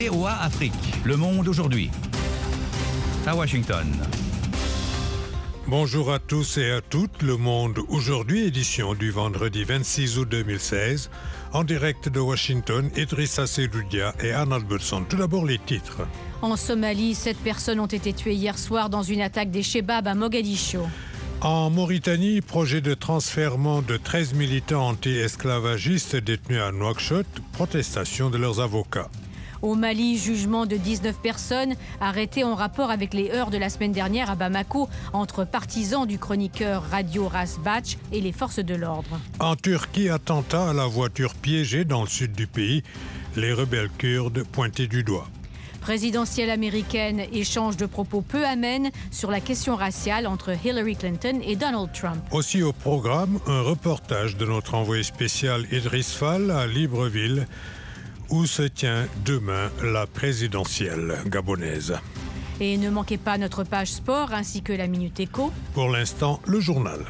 VOA Afrique, le monde aujourd'hui. À Washington. Bonjour à tous et à toutes, le monde aujourd'hui, édition du vendredi 26 août 2016. En direct de Washington, Idrissa Seloudia et Anna Albertson. Tout d'abord les titres. En Somalie, 7 personnes ont été tuées hier soir dans une attaque des Chebab à Mogadiscio. En Mauritanie, projet de transfèrement de 13 militants anti-esclavagistes détenus à Nouakchott, protestation de leurs avocats. Au Mali, jugement de 19 personnes arrêtées en rapport avec les heurts de la semaine dernière à Bamako entre partisans du chroniqueur radio Ras Bach et les forces de l'ordre. En Turquie, attentat à la voiture piégée dans le sud du pays, les rebelles kurdes pointés du doigt. Présidentielle américaine, échange de propos peu amènes sur la question raciale entre Hillary Clinton et Donald Trump. Aussi au programme, un reportage de notre envoyé spécial Idriss Fall à Libreville, où se tient demain la présidentielle gabonaise. Et ne manquez pas notre page sport ainsi que la Minute Éco. Pour l'instant, le journal.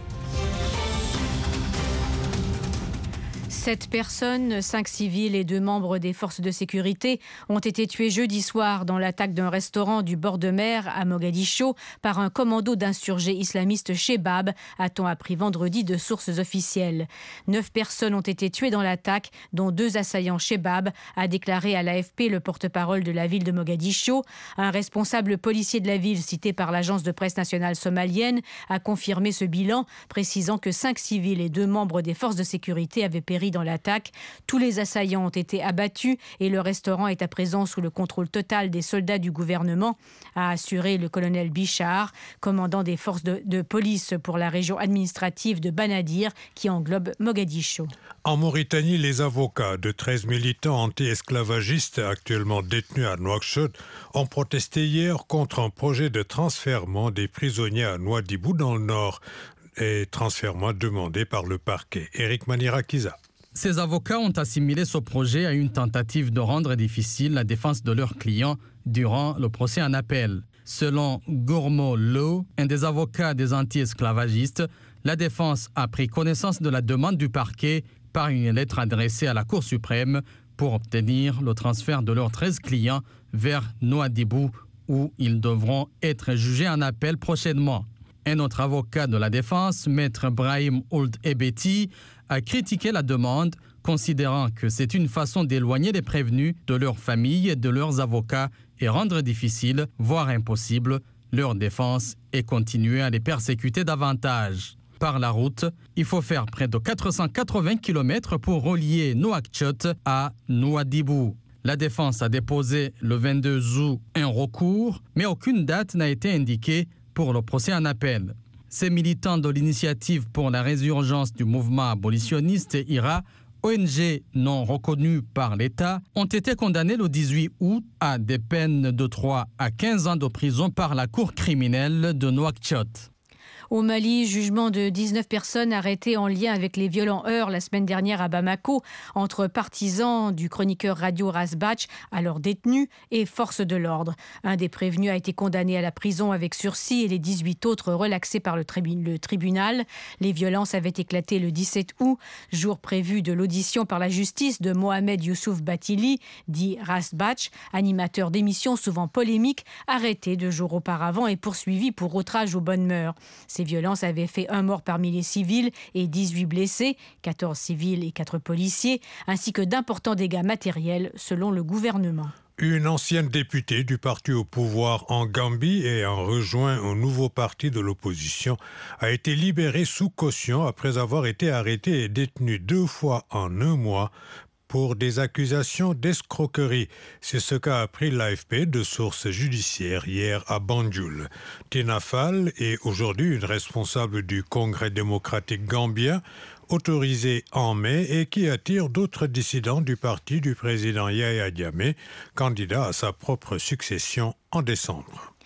7 personnes, 5 civils et 2 membres des forces de sécurité ont été tués jeudi soir dans l'attaque d'un restaurant du bord de mer à Mogadiscio par un commando d'insurgés islamistes Chebab, a-t-on appris vendredi de sources officielles. 9 personnes ont été tuées dans l'attaque, dont 2 assaillants Chebab, a déclaré à l'AFP le porte-parole de la ville de Mogadiscio. Un responsable policier de la ville, cité par l'agence de presse nationale somalienne, a confirmé ce bilan, précisant que 5 civils et 2 membres des forces de sécurité avaient péri dans l'attaque. Tous les assaillants ont été abattus et le restaurant est à présent sous le contrôle total des soldats du gouvernement, a assuré le colonel Bichar, commandant des forces de police pour la région administrative de Banadir qui englobe Mogadiscio. En Mauritanie, les avocats de 13 militants anti-esclavagistes actuellement détenus à Nouakchott ont protesté hier contre un projet de transfèrement des prisonniers à Nouadhibou dans le nord et transfèrement demandé par le parquet. Eric Manirakiza. Ces avocats ont assimilé ce projet à une tentative de rendre difficile la défense de leurs clients durant le procès en appel. Selon Gourmo Lo, un des avocats des anti-esclavagistes, la défense a pris connaissance de la demande du parquet par une lettre adressée à la Cour suprême pour obtenir le transfert de leurs 13 clients vers Nouadhibou où ils devront être jugés en appel prochainement. Un autre avocat de la défense, Maître Brahim Ould Ebeti, a critiqué la demande, considérant que c'est une façon d'éloigner les prévenus de leurs familles et de leurs avocats et rendre difficile, voire impossible, leur défense et continuer à les persécuter davantage. Par la route, il faut faire près de 480 km pour relier Nouakchott à Nouadhibou. La défense a déposé le 22 août un recours, mais aucune date n'a été indiquée pour le procès en appel. Ces militants de l'initiative pour la résurgence du mouvement abolitionniste IRA, ONG non reconnue par l'État, ont été condamnés le 18 août à des peines de 3 à 15 ans de prison par la cour criminelle de Nouakchott. Au Mali, jugement de 19 personnes arrêtées en lien avec les violents heurts la semaine dernière à Bamako entre partisans du chroniqueur radio Ras Bach, alors détenu, et forces de l'ordre. Un des prévenus a été condamné à la prison avec sursis et les 18 autres relaxés par le tribunal. Les violences avaient éclaté le 17 août, jour prévu de l'audition par la justice de Mohamed Youssouf Batili, dit Ras Bach, animateur d'émissions souvent polémiques, arrêté 2 jours auparavant et poursuivi pour outrage aux bonnes mœurs. Ces violences avaient fait 1 mort parmi les civils et 18 blessés, 14 civils et 4 policiers, ainsi que d'importants dégâts matériels selon le gouvernement. Une ancienne députée du parti au pouvoir en Gambie ayant rejoint un nouveau parti de l'opposition a été libérée sous caution après avoir été arrêtée et détenue 2 fois en 1 mois pour des accusations d'escroquerie. C'est ce qu'a appris l'AFP de sources judiciaires hier à Banjul. Tina Fall est aujourd'hui une responsable du Congrès démocratique gambien, autorisée en mai et qui attire d'autres dissidents du parti du président Yahya Jammeh, candidat à sa propre succession en décembre.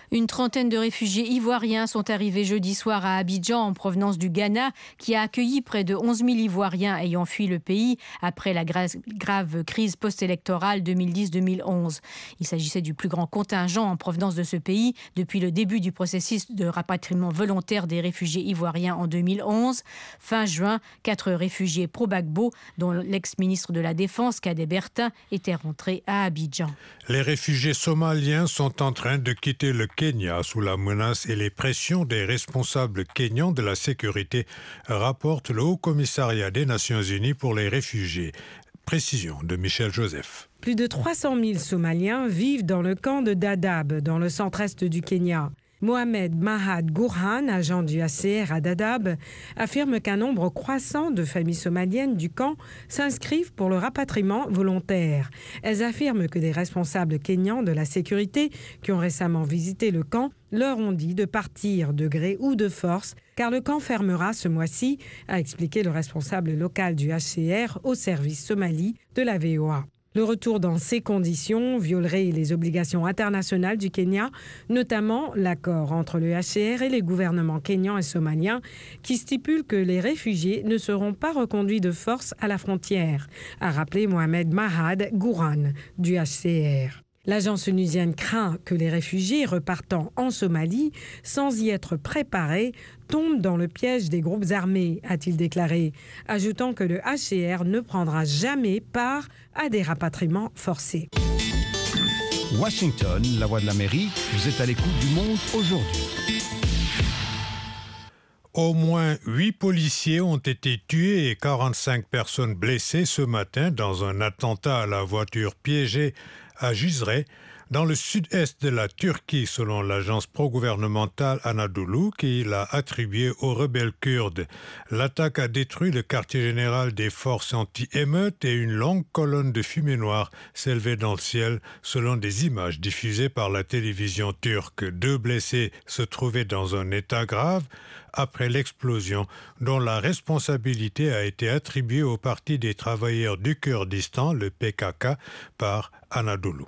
Une trentaine de réfugiés ivoiriens sont arrivés jeudi soir à Abidjan en provenance du Ghana, qui a accueilli près de 11 000 Ivoiriens ayant fui le pays après la grave crise post-électorale 2010-2011. Il s'agissait du plus grand contingent en provenance de ce pays depuis le début du processus de rapatriement volontaire des réfugiés ivoiriens en 2011. Fin juin, 4 réfugiés pro-Gbagbo, dont l'ex-ministre de la Défense, Kadé Bertin, étaient rentrés à Abidjan. Les réfugiés somaliens sont en train de quitter le Kenya sous la menace et les pressions des responsables kenyans de la sécurité, rapporte le Haut-Commissariat des Nations Unies pour les réfugiés. Précision de Michel Joseph. Plus de 300 000 Somaliens vivent dans le camp de Dadaab, dans le centre-est du Kenya. Mohamed Mahad Gourhan, agent du HCR à Dadaab, affirme qu'un nombre croissant de familles somaliennes du camp s'inscrivent pour le rapatriement volontaire. Elles affirment que des responsables kenyans de la sécurité qui ont récemment visité le camp leur ont dit de partir de gré ou de force, car le camp fermera ce mois-ci, a expliqué le responsable local du HCR au service Somalie de la VOA. Le retour dans ces conditions violerait les obligations internationales du Kenya, notamment l'accord entre le HCR et les gouvernements kenyans et somaliens qui stipule que les réfugiés ne seront pas reconduits de force à la frontière, a rappelé Mohamed Mahad Gourhan du HCR. L'agence onusienne craint que les réfugiés repartant en Somalie, sans y être préparés, tombent dans le piège des groupes armés, a-t-il déclaré, ajoutant que le HCR ne prendra jamais part à des rapatriements forcés. Washington, la voix de l'Amérique, vous êtes à l'écoute du monde aujourd'hui. Au moins 8 policiers ont été tués et 45 personnes blessées ce matin dans un attentat à la voiture piégée à Cizre, dans le sud-est de la Turquie, selon l'agence pro-gouvernementale Anadolu, qui l'a attribuée aux rebelles kurdes. L'attaque a détruit le quartier général des forces anti-émeutes et une longue colonne de fumée noire s'élevait dans le ciel, selon des images diffusées par la télévision turque. 2 blessés se trouvaient dans un état grave après l'explosion, dont la responsabilité a été attribuée au Parti des travailleurs du Kurdistan, le PKK, par Anadolu.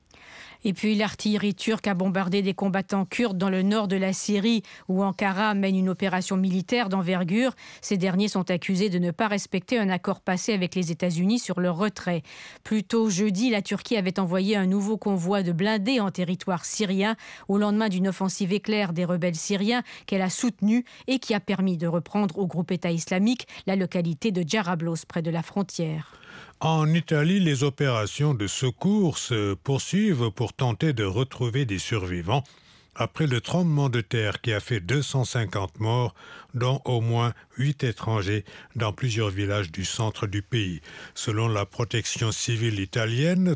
Et puis l'artillerie turque a bombardé des combattants kurdes dans le nord de la Syrie, où Ankara mène une opération militaire d'envergure. Ces derniers sont accusés de ne pas respecter un accord passé avec les États-Unis sur leur retrait. Plus tôt jeudi, la Turquie avait envoyé un nouveau convoi de blindés en territoire syrien, au lendemain d'une offensive éclair des rebelles syriens qu'elle a soutenue et qui a permis de reprendre au groupe État islamique la localité de Jarablos, près de la frontière. En Italie, les opérations de secours se poursuivent pour tenter de retrouver des survivants après le tremblement de terre qui a fait 250 morts, dont au moins 8 étrangers dans plusieurs villages du centre du pays. Selon la protection civile italienne,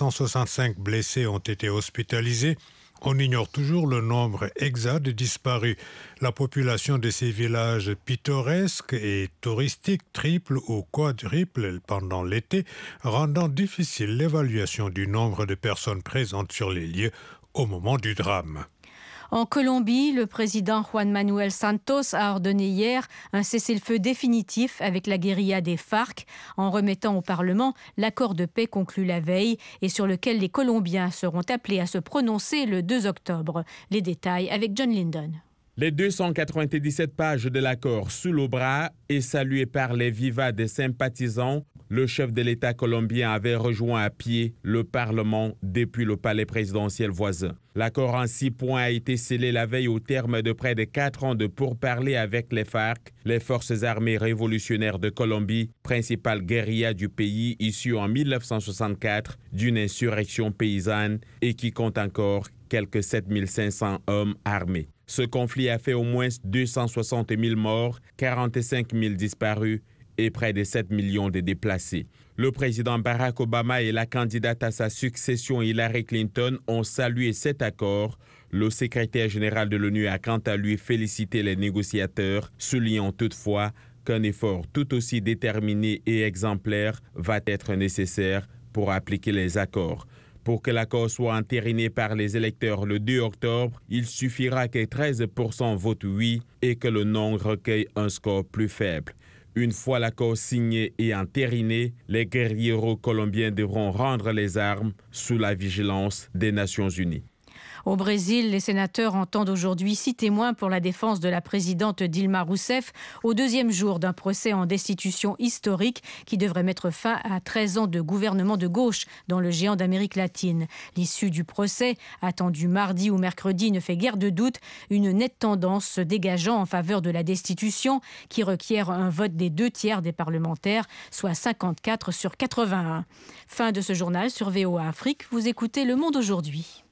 365 blessés ont été hospitalisés. On ignore toujours le nombre exact de disparus. La population de ces villages pittoresques et touristiques triple ou quadruple pendant l'été, rendant difficile l'évaluation du nombre de personnes présentes sur les lieux au moment du drame. En Colombie, le président Juan Manuel Santos a ordonné hier un cessez-le-feu définitif avec la guérilla des FARC en remettant au Parlement l'accord de paix conclu la veille et sur lequel les Colombiens seront appelés à se prononcer le 2 octobre. Les détails avec John Linden. Les 297 pages de l'accord sous le bras et salués par les vivas des sympathisants, le chef de l'État colombien avait rejoint à pied le Parlement depuis le palais présidentiel voisin. L'accord en 6 points a été scellé la veille au terme de près de 4 ans de pourparlers avec les FARC, les forces armées révolutionnaires de Colombie, principale guérilla du pays issue en 1964 d'une insurrection paysanne et qui compte encore quelques 7500 hommes armés. Ce conflit a fait au moins 260 000 morts, 45 000 disparus et près de 7 millions de déplacés. Le président Barack Obama et la candidate à sa succession Hillary Clinton ont salué cet accord. Le secrétaire général de l'ONU a quant à lui félicité les négociateurs, soulignant toutefois qu'un effort tout aussi déterminé et exemplaire va être nécessaire pour appliquer les accords. Pour que l'accord soit entériné par les électeurs le 2 octobre, il suffira que 13% votent oui et que le non recueille un score plus faible. Une fois l'accord signé et entériné, les guérilleros colombiens devront rendre les armes sous la vigilance des Nations Unies. Au Brésil, les sénateurs entendent aujourd'hui 6 témoins pour la défense de la présidente Dilma Rousseff au deuxième jour d'un procès en destitution historique qui devrait mettre fin à 13 ans de gouvernement de gauche dans le géant d'Amérique latine. L'issue du procès, attendue mardi ou mercredi, ne fait guère de doute. Une nette tendance se dégageant en faveur de la destitution qui requiert un vote des 2/3 des parlementaires, soit 54 sur 81. Fin de ce journal sur VOA Afrique. Vous écoutez Le Monde aujourd'hui.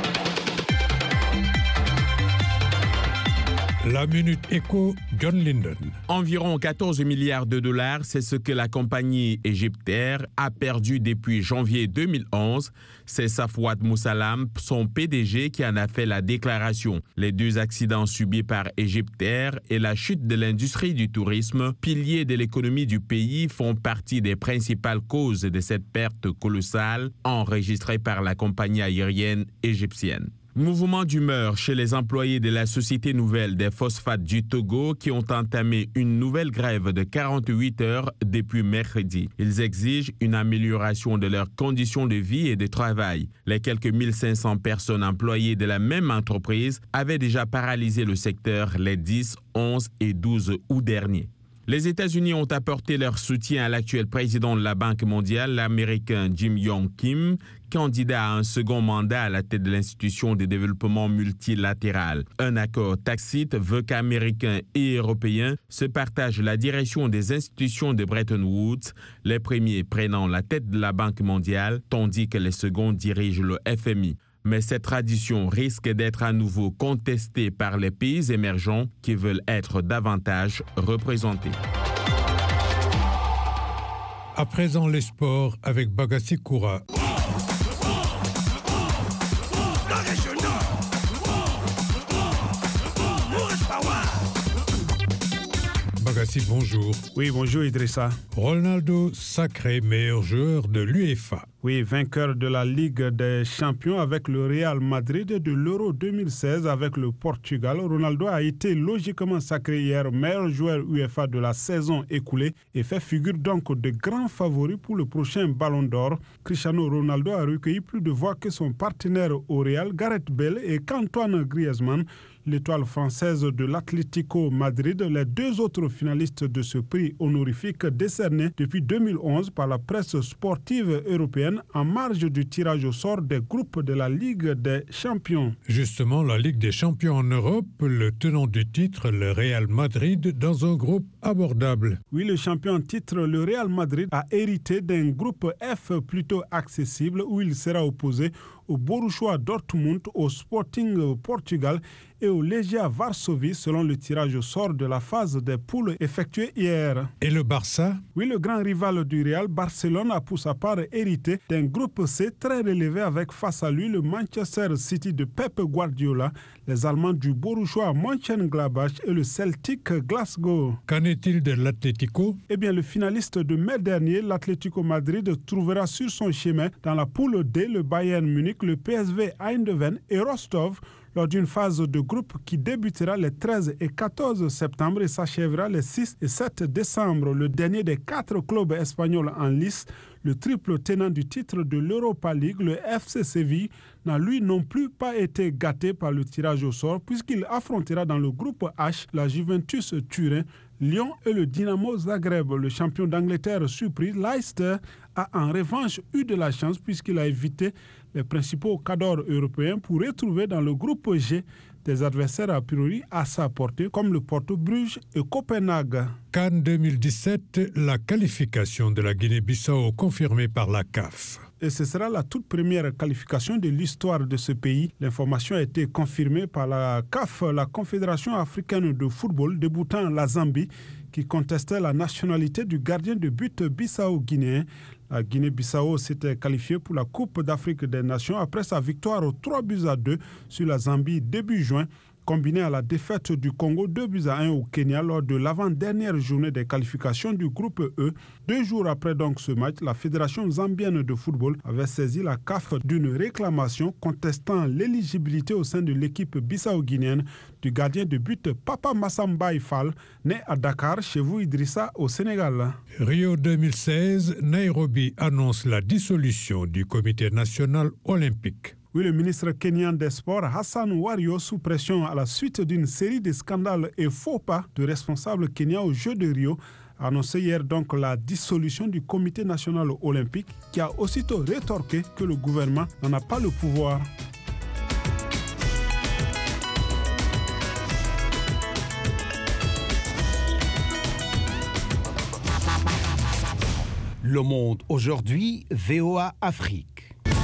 La Minute Éco, John Linden. Environ 14 milliards de dollars, c'est ce que la compagnie Égyptaire a perdu depuis janvier 2011. C'est Safwat Moussalam, son PDG, qui en a fait la déclaration. Les 2 accidents subis par Égyptaire et la chute de l'industrie du tourisme, pilier de l'économie du pays, font partie des principales causes de cette perte colossale enregistrée par la compagnie aérienne égyptienne. Mouvement d'humeur chez les employés de la Société Nouvelle des Phosphates du Togo qui ont entamé une nouvelle grève de 48 heures depuis mercredi. Ils exigent une amélioration de leurs conditions de vie et de travail. Les quelques 1500 personnes employées de la même entreprise avaient déjà paralysé le secteur les 10, 11 et 12 août dernier. Les États-Unis ont apporté leur soutien à l'actuel président de la Banque mondiale, l'Américain Jim Yong Kim, candidat à un second mandat à la tête de l'institution de développement multilatéral. Un accord tacite veut qu'Américains et Européens se partagent la direction des institutions de Bretton Woods, les premiers prenant la tête de la Banque mondiale, tandis que les seconds dirigent le FMI. Mais cette tradition risque d'être à nouveau contestée par les pays émergents qui veulent être davantage représentés. À présent, les sports avec Bagassi Koura. Bagassi, bonjour. Oui, bonjour Idrissa. Ronaldo, sacré meilleur joueur de l'UEFA. Oui, vainqueur de la Ligue des Champions avec le Real Madrid et de l'Euro 2016 avec le Portugal. Ronaldo a été logiquement sacré hier meilleur joueur UEFA de la saison écoulée et fait figure donc de grand favori pour le prochain Ballon d'Or. Cristiano Ronaldo a recueilli plus de voix que son partenaire au Real, Gareth Bale, et qu'Antoine Griezmann. L'étoile française de l'Atlético Madrid, les 2 autres finalistes de ce prix honorifique décerné depuis 2011 par la presse sportive européenne en marge du tirage au sort des groupes de la Ligue des Champions. Justement, la Ligue des Champions en Europe, le tenant du titre, le Real Madrid, dans un groupe abordable. Oui, le champion en titre, le Real Madrid, a hérité d'un groupe F plutôt accessible où il sera opposé au Borussia Dortmund, au Sporting Portugal et au Legia Varsovie selon le tirage au sort de la phase des poules effectué hier. Et le Barça? Oui, le grand rival du Real, Barcelone, a pour sa part hérité d'un groupe C très relevé avec face à lui le Manchester City de Pep Guardiola, les Allemands du Borussia Mönchengladbach et le Celtic Glasgow. Qu'en est-il de l'Atlético? Eh bien, le finaliste de mai dernier, l'Atlético Madrid, trouvera sur son chemin dans la poule D le Bayern Munich, le PSV Eindhoven et Rostov lors d'une phase de groupe qui débutera les 13 et 14 septembre et s'achèvera les 6 et 7 décembre. Le dernier des 4 clubs espagnols en lice, le triple tenant du titre de l'Europa League, le FC Séville, n'a lui non plus pas été gâté par le tirage au sort puisqu'il affrontera dans le groupe H la Juventus Turin, Lyon et le Dynamo Zagreb. Le champion d'Angleterre surpris, Leicester, a en revanche eu de la chance puisqu'il a évité les principaux cadors européens pour retrouver dans le groupe G des adversaires a priori à sa portée comme le Porto Bruges et Copenhague. CAN 2017, la qualification de la Guinée-Bissau confirmée par la CAF. Et ce sera la toute première qualification de l'histoire de ce pays. L'information a été confirmée par la CAF, la Confédération africaine de football, déboutant la Zambie, qui contestait la nationalité du gardien de but bissau-guinéen. La Guinée-Bissau s'était qualifiée pour la Coupe d'Afrique des Nations après sa victoire aux 3-2 sur la Zambie début juin, combinée à la défaite du Congo 2-1 au Kenya lors de l'avant-dernière journée des qualifications du groupe E. 2 jours après donc ce match, la Fédération zambienne de football avait saisi la CAF d'une réclamation contestant l'éligibilité au sein de l'équipe bissau-guinéenne du gardien de but Papa Massamba Fall, né à Dakar, chez vous Idrissa, au Sénégal. Rio 2016, Nairobi annonce la dissolution du Comité national olympique. Oui, le ministre kenyan des Sports, Hassan Wario, sous pression à la suite d'une série de scandales et faux pas de responsables kenyans aux Jeux de Rio, a annoncé hier donc la dissolution du Comité national olympique qui a aussitôt rétorqué que le gouvernement n'en a pas le pouvoir. Le Monde aujourd'hui, VOA Afrique.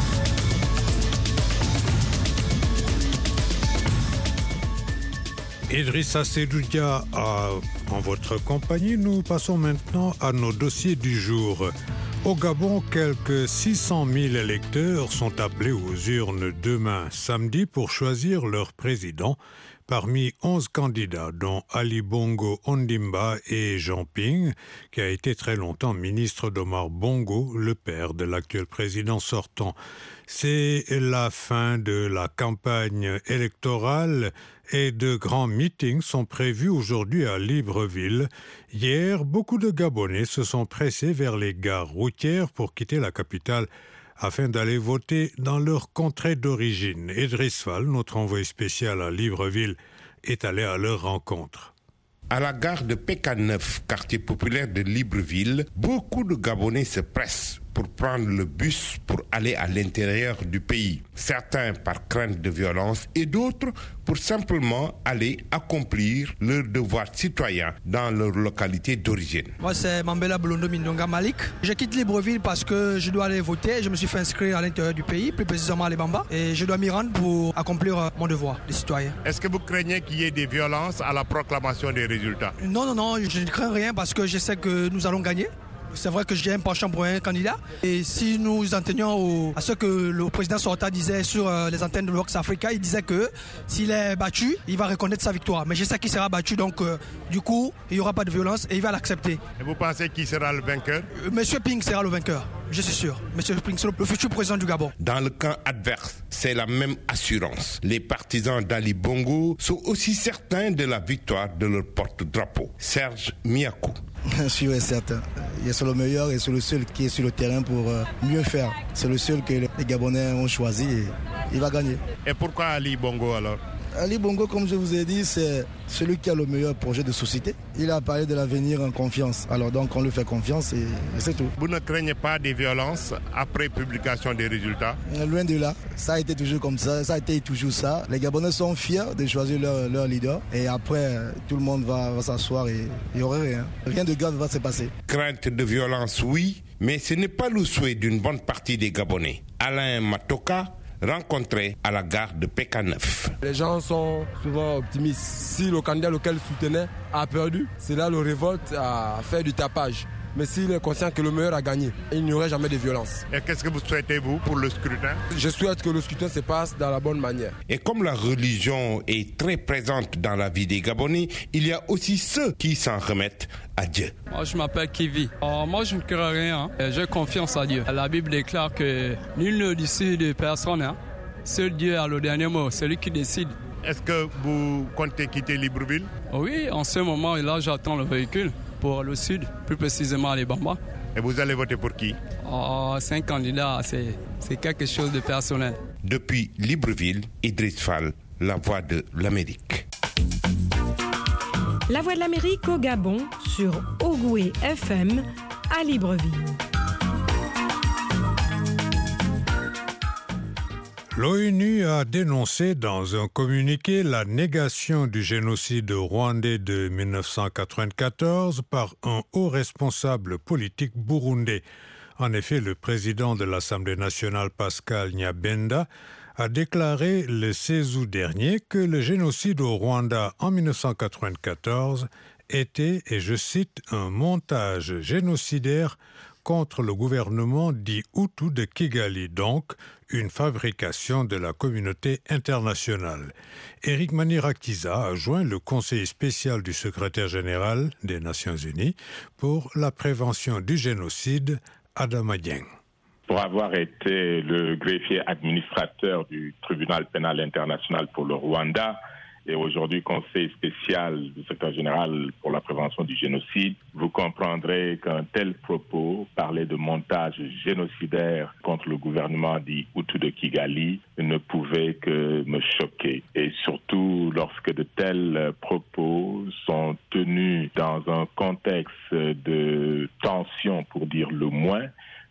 Idrissa Seydoudia en votre compagnie. Nous passons maintenant à nos dossiers du jour. Au Gabon, quelques 600 000 électeurs sont appelés aux urnes demain, samedi, pour choisir leur président. Parmi 11 candidats, dont Ali Bongo Ondimba et Jean Ping, qui a été très longtemps ministre d'Omar Bongo, le père de l'actuel président sortant. C'est la fin de la campagne électorale et de grands meetings sont prévus aujourd'hui à Libreville. Hier, beaucoup de Gabonais se sont pressés vers les gares routières pour quitter la capitale afin d'aller voter dans leur contrée d'origine. Idriss Fall, notre envoyé spécial à Libreville, est allé à leur rencontre. À la gare de PK9, quartier populaire de Libreville, beaucoup de Gabonais se pressent pour prendre le bus pour aller à l'intérieur du pays. Certains par crainte de violence et d'autres pour simplement aller accomplir leur devoir citoyen dans leur localité d'origine. Moi, c'est Mambela Bolondo Mindonga Malik. Je quitte Libreville parce que je dois aller voter. Je me suis fait inscrire à l'intérieur du pays, plus précisément à Lebamba, et je dois m'y rendre pour accomplir mon devoir de citoyen. Est-ce que vous craignez qu'il y ait des violences à la proclamation des résultats? Non, je ne crains rien parce que je sais que nous allons gagner. C'est vrai que j'ai un penchant pour un candidat. Et si nous en tenions à ce que le président Sorta disait sur les antennes de l'Ox Africa, il disait que s'il est battu, il va reconnaître sa victoire. Mais je sais qu'il sera battu, donc du coup, il n'y aura pas de violence et il va l'accepter. Et vous pensez qui sera le vainqueur? Monsieur Ping sera le vainqueur, je suis sûr. Monsieur Ping sera le futur président du Gabon. Dans le camp adverse, c'est la même assurance. Les partisans d'Ali Bongo sont aussi certains de la victoire de leur porte-drapeau, Serge Miakou. Sûr et certain. C'est le meilleur et c'est le seul qui est sur le terrain pour mieux faire. C'est le seul que les Gabonais ont choisi et il va gagner. Et pourquoi Ali Bongo alors? Ali Bongo, comme je vous ai dit, c'est celui qui a le meilleur projet de société. Il a parlé de l'avenir en confiance. Alors donc on lui fait confiance et c'est tout. Vous ne craignez pas des violences après publication des résultats? Loin de là. Ça a été toujours comme ça. Ça a été toujours ça. Les Gabonais sont fiers de choisir leur leader. Et après, tout le monde va s'asseoir et il n'y aura rien. Rien de grave va se passer. Crainte de violence, oui. Mais ce n'est pas le souhait d'une bonne partie des Gabonais. Alain Matoka, rencontré à la gare de PK9. Les gens sont souvent optimistes. Si le candidat lequel soutenait a perdu, c'est là le révolte à faire du tapage. Mais s'il est conscient que le meilleur a gagné, il n'y aurait jamais de violence. Et qu'est-ce que vous souhaitez, vous, pour le scrutin? Je souhaite que le scrutin se passe dans la bonne manière. Et comme la religion est très présente dans la vie des Gabonais, il y a aussi ceux qui s'en remettent à Dieu. Moi, je m'appelle Kivi. Moi, je ne crains rien. J'ai confiance à Dieu. La Bible déclare que nul ne décide de personne. Seul Dieu a le dernier mot, c'est lui qui décide. Est-ce que vous comptez quitter Libreville? Oui, en ce moment, là, j'attends le véhicule pour le sud, plus précisément à Lebamba. Et vous allez voter pour qui? C'est un candidat, c'est quelque chose de personnel. Depuis Libreville, Idriss Fall, la voix de l'Amérique. La voix de l'Amérique au Gabon sur Ogoué FM à Libreville. L'ONU a dénoncé dans un communiqué la négation du génocide rwandais de 1994 par un haut responsable politique burundais. En effet, le président de l'Assemblée nationale, Pascal Nyabenda, a déclaré le 16 août dernier que le génocide au Rwanda en 1994 était, et je cite, un montage génocidaire contre le gouvernement dit Hutu de Kigali, donc une fabrication de la communauté internationale. Éric Manirakiza a joint le conseiller spécial du secrétaire général des Nations Unies pour la prévention du génocide, Adama Dieng. Pour avoir été le greffier administrateur du tribunal pénal international pour le Rwanda, et aujourd'hui conseiller spécial du secrétaire général pour la prévention du génocide, vous comprendrez qu'un tel propos, parler de montage génocidaire contre le gouvernement dit Hutu de Kigali, ne ne pouvait que me choquer. Et surtout lorsque de tels propos sont tenus dans un contexte de tension, pour dire le moins,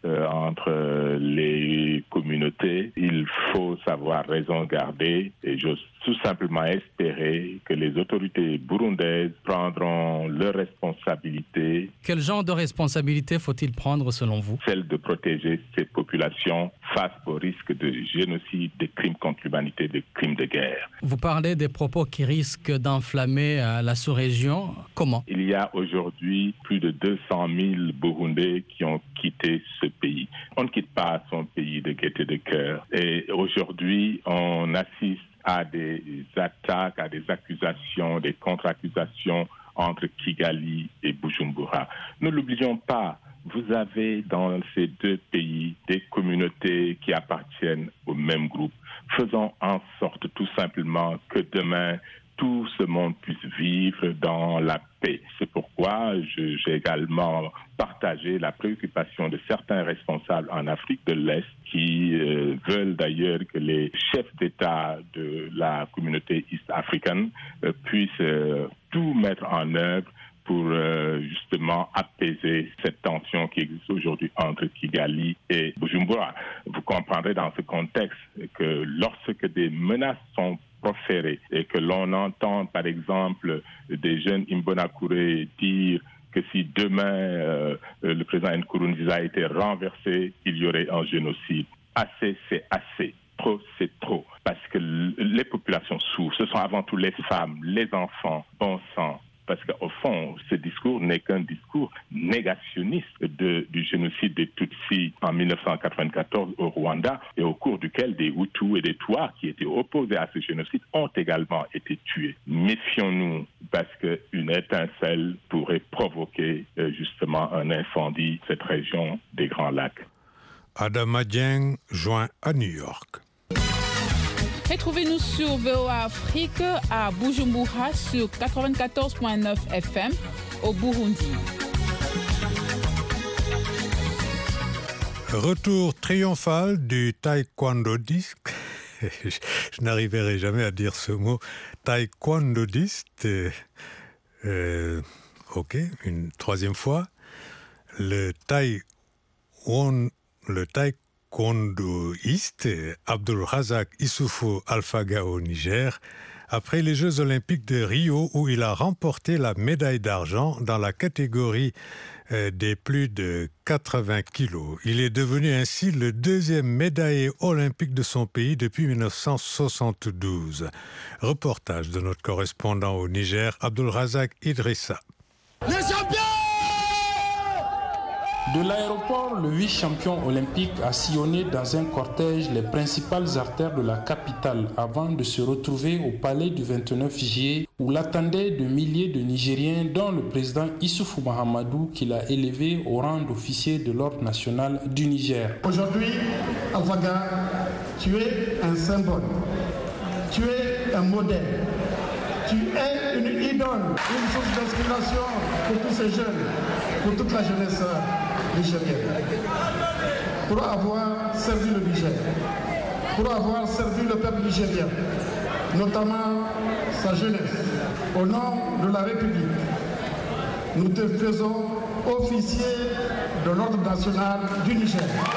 entre les communautés, il faut savoir raison garder et j'ose tout simplement espérer que les autorités burundaises prendront leurs responsabilités. Quel genre de responsabilité faut-il prendre selon vous? Celle de protéger ces populations face au risque de génocide, de crimes contre l'humanité, de crimes de guerre. Vous parlez des propos qui risquent d'enflammer la sous-région. Comment? Il y a aujourd'hui plus de 200 000 Burundais qui ont quitté ce pays. On ne quitte pas son pays de gaieté de cœur. Et aujourd'hui, on assiste à des attaques, à des accusations, des contre-accusations entre Kigali et Bujumbura. Ne l'oublions pas, vous avez dans ces deux pays des communautés qui appartiennent au même groupe. Faisons en sorte tout simplement que demain, tout ce monde puisse vivre dans la paix. C'est pourquoi j'ai également partagé la préoccupation de certains responsables en Afrique de l'Est qui veulent d'ailleurs que les chefs d'État de la communauté est-africaine puissent tout mettre en œuvre pour justement apaiser cette tension qui existe aujourd'hui entre Kigali et Bujumbura. Vous comprendrez dans ce contexte que lorsque des menaces sont proférées et que l'on entend par exemple des jeunes Imbonerakure dire que si demain le président Nkurunziza a été renversé, il y aurait un génocide. Assez, c'est assez. Trop, c'est trop. Parce que les populations souffrent. Ce sont avant tout les femmes, les enfants, bon sang. Parce qu'au fond, ce discours n'est qu'un discours négationniste du génocide des Tutsis en 1994 au Rwanda et au cours duquel des Hutus et des Tutsis qui étaient opposés à ce génocide ont également été tués. Méfions-nous parce qu'une étincelle pourrait provoquer justement un incendie dans cette région des Grands Lacs. Adama Dieng joint à New York. Retrouvez-nous sur VOA Afrique à Bujumbura sur 94.9 FM au Burundi. Retour triomphal du taekwondiste. Je n'arriverai jamais à dire ce mot. Taekwondiste. Ok, une troisième fois. Le taekwondoïste Abdulrazak Issoufou Alphaga au Niger, après les Jeux Olympiques de Rio où il a remporté la médaille d'argent dans la catégorie des plus de 80 kilos. Il est devenu ainsi le deuxième médaillé olympique de son pays depuis 1972. Reportage de notre correspondant au Niger, Abdulrazak Idrissa. Les champions! De l'aéroport, le vice-champion olympique a sillonné dans un cortège les principales artères de la capitale avant de se retrouver au palais du 29 juillet où l'attendaient de milliers de Nigériens dont le président Issoufou Mahamadou qui l'a élevé au rang d'officier de l'ordre national du Niger. Aujourd'hui, Alphaga, tu es un symbole, tu es un modèle, tu es une idole, une source d'inspiration pour tous ces jeunes, pour toute la jeunesse nigérienne. Pour avoir servi le Niger, pour avoir servi le peuple nigérien, notamment sa jeunesse, au nom de la République, nous te faisons officier de l'ordre national du Niger.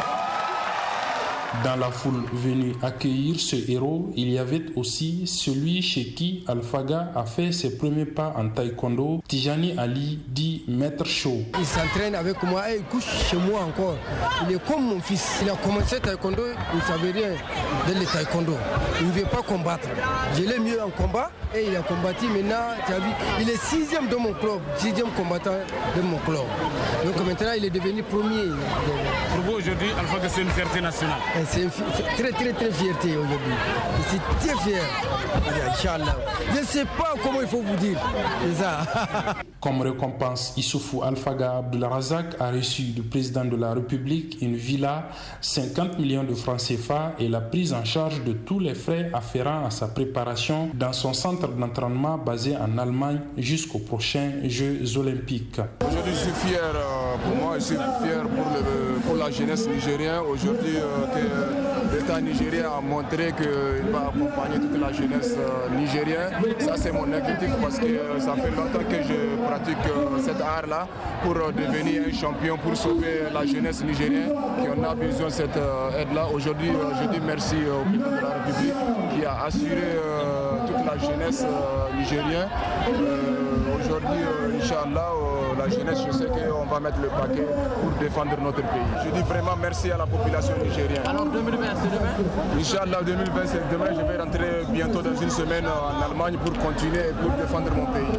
Dans la foule venue accueillir ce héros, il y avait aussi celui chez qui Alphaga a fait ses premiers pas en taekwondo, Tijani Ali, dit Maître Show. Il s'entraîne avec moi et il couche chez moi encore. Il est comme mon fils. Il a commencé taekwondo, il ne savait rien de le taekwondo. Il ne veut pas combattre. Je l'ai mis en combat et il a combattu. Maintenant, tu as vu, il est 6e de mon club, 6e combattant de mon club. Donc maintenant, il est devenu premier. Pour vous aujourd'hui, Alphaga, c'est une fierté nationale. C'est très fierté aujourd'hui. Je suis très fier. Inch'Allah. Je ne sais pas comment il faut vous dire. C'est ça. Comme récompense, Issoufou Alphaga Abdulrazak a reçu du président de la République une villa, 50 millions de francs CFA et la prise en charge de tous les frais afférents à sa préparation dans son centre d'entraînement basé en Allemagne jusqu'aux prochains Jeux Olympiques. Aujourd'hui, je suis fier pour moi, je suis fier pour la jeunesse nigérienne. Aujourd'hui, l'État nigérien a montré qu'il va accompagner toute la jeunesse nigérienne. Ça, c'est mon objectif parce que ça fait longtemps que je pratique cet art-là pour devenir un champion, pour sauver la jeunesse nigérienne qui en a besoin de cette aide-là. Aujourd'hui, je dis merci au président de la République qui a assuré toute la jeunesse nigérienne. Aujourd'hui, Inch'Allah, la jeunesse, je sais qu'on va mettre le paquet pour défendre notre pays. Je dis vraiment merci à la population nigérienne. Alors 2020, c'est demain? Inch'Allah, 2020, c'est demain. Je vais rentrer bientôt dans une semaine en Allemagne pour continuer et pour défendre mon pays.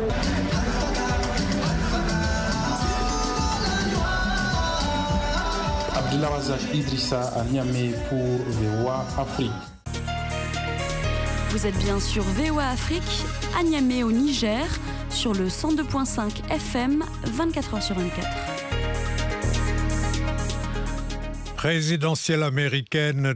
Abdullah Idrissa à Niamey pour VOA Afrique. Vous êtes bien sur VOA Afrique, à Niamey au Niger, sur le 102.5 FM, 24h sur 24. Présidentielle américaine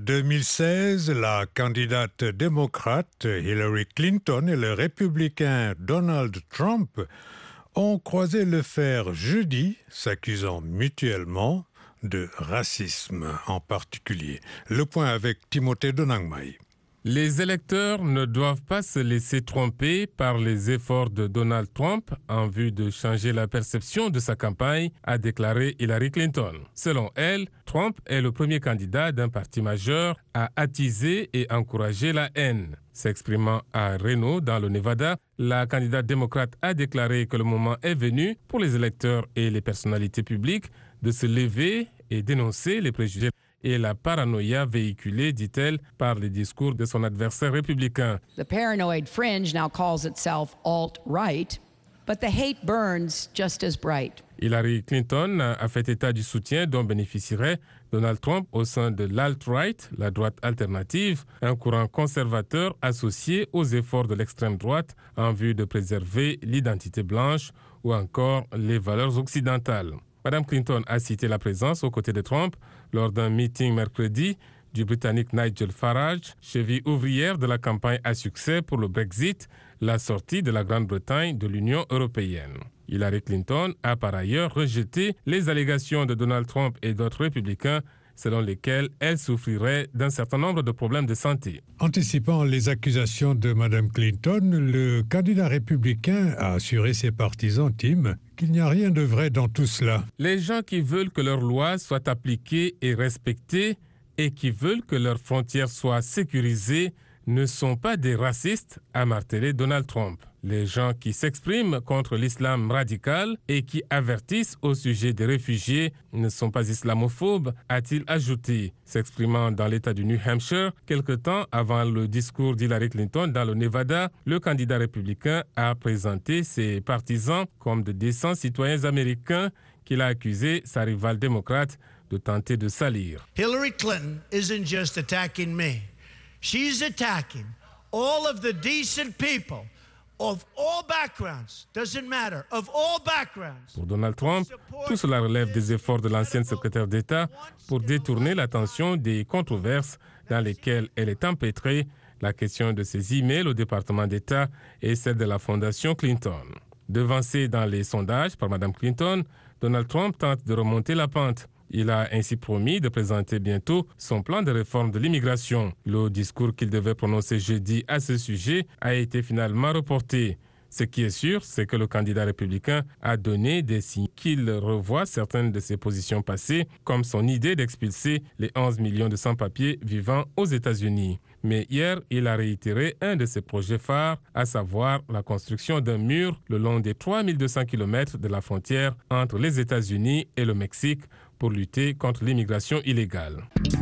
2016, la candidate démocrate Hillary Clinton et le républicain Donald Trump ont croisé le fer jeudi, s'accusant mutuellement de racisme en particulier. Le point avec Timothée Donangmaï. Les électeurs ne doivent pas se laisser tromper par les efforts de Donald Trump en vue de changer la perception de sa campagne, a déclaré Hillary Clinton. Selon elle, Trump est le premier candidat d'un parti majeur à attiser et encourager la haine. S'exprimant à Reno, dans le Nevada, la candidate démocrate a déclaré que le moment est venu pour les électeurs et les personnalités publiques de se lever et dénoncer les préjugés et la paranoïa véhiculée, dit-elle, par les discours de son adversaire républicain. The paranoid fringe now calls itself alt-right, but the hate burns just as bright. Hillary Clinton a fait état du soutien dont bénéficierait Donald Trump au sein de l'alt-right, la droite alternative, un courant conservateur associé aux efforts de l'extrême droite en vue de préserver l'identité blanche ou encore les valeurs occidentales. Mme Clinton a cité la présence aux côtés de Trump lors d'un meeting mercredi du Britannique Nigel Farage, cheville ouvrière de la campagne à succès pour le Brexit, la sortie de la Grande-Bretagne de l'Union européenne. Hillary Clinton a par ailleurs rejeté les allégations de Donald Trump et d'autres républicains selon lesquels elle souffrirait d'un certain nombre de problèmes de santé. Anticipant les accusations de Mme Clinton, le candidat républicain a assuré ses partisans, Tim, qu'il n'y a rien de vrai dans tout cela. Les gens qui veulent que leurs lois soient appliquées et respectées et qui veulent que leurs frontières soient sécurisées ne sont pas des racistes, a martelé Donald Trump. Les gens qui s'expriment contre l'islam radical et qui avertissent au sujet des réfugiés ne sont pas islamophobes, a-t-il ajouté, s'exprimant dans l'État du New Hampshire. Quelque temps avant le discours d'Hillary Clinton dans le Nevada, le candidat républicain a présenté ses partisans comme de décents citoyens américains qu'il a accusé sa rivale démocrate de tenter de salir. Hillary Clinton isn't just attacking me. She's attacking all of the decent people of all backgrounds. Doesn't matter. Of all backgrounds. Pour Donald Trump, tout cela relève des efforts de l'ancienne secrétaire d'État pour détourner l'attention des controverses dans lesquelles elle est empêtrée, la question de ses emails au département d'État et celle de la fondation Clinton. Devancé dans les sondages par Mme Clinton, Donald Trump tente de remonter la pente. Il a ainsi promis de présenter bientôt son plan de réforme de l'immigration. Le discours qu'il devait prononcer jeudi à ce sujet a été finalement reporté. Ce qui est sûr, c'est que le candidat républicain a donné des signes qu'il revoit certaines de ses positions passées, comme son idée d'expulser les 11 millions de sans-papiers vivant aux États-Unis. Mais hier, il a réitéré un de ses projets phares, à savoir la construction d'un mur le long des 3200 km de la frontière entre les États-Unis et le Mexique pour lutter contre l'immigration illégale.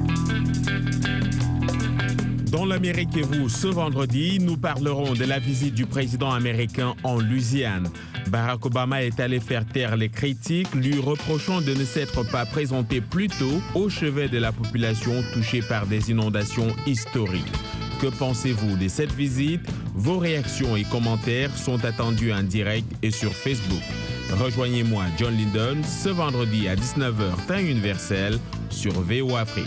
Dans l'Amérique et vous, ce vendredi, nous parlerons de la visite du président américain en Louisiane. Barack Obama est allé faire taire les critiques, lui reprochant de ne s'être pas présenté plus tôt au chevet de la population touchée par des inondations historiques. Que pensez-vous de cette visite? Vos réactions et commentaires sont attendus en direct et sur Facebook. Rejoignez-moi, John Lindon, ce vendredi à 19h, temps universel, sur VOA Afrique.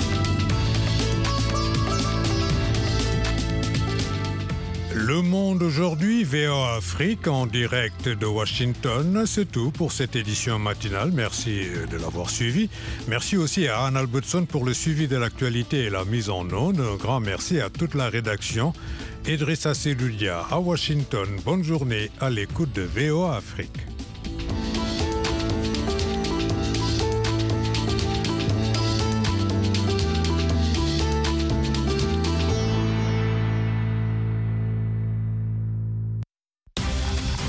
Le monde aujourd'hui. aujourd'hui, VOA Afrique en direct de Washington. C'est tout pour cette édition matinale. Merci de l'avoir suivi. Merci aussi à Anne Albertson pour le suivi de l'actualité et la mise en onde. Un grand merci à toute la rédaction. Idrissa Seloudia à Washington. Bonne journée à l'écoute de VOA Afrique.